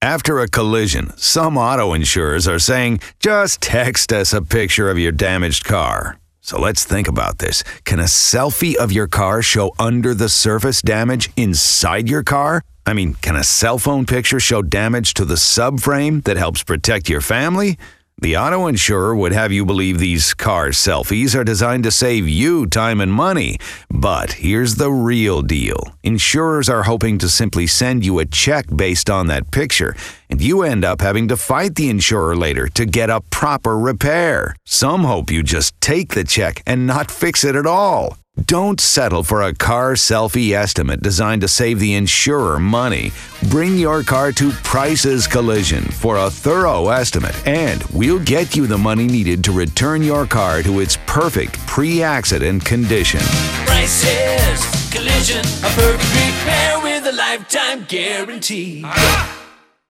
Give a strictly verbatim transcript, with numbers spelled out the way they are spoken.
After a collision, some auto insurers are saying, just text us a picture of your damaged car. So let's think about this. Can a selfie of your car show under the surface damage inside your car? I mean, can a cell phone picture show damage to the subframe that helps protect your family? The auto insurer would have you believe these car selfies are designed to save you time and money. But here's the real deal. Insurers are hoping to simply send you a check based on that picture, and you end up having to fight the insurer later to get a proper repair. Some hope you just take the check and not fix it at all. Don't settle for a car selfie estimate designed to save the insurer money. Bring your car to Price's Collision for a thorough estimate, and we'll get you the money needed to return your car to its perfect pre-accident condition. Price's Collision, a perfect repair with a lifetime guarantee.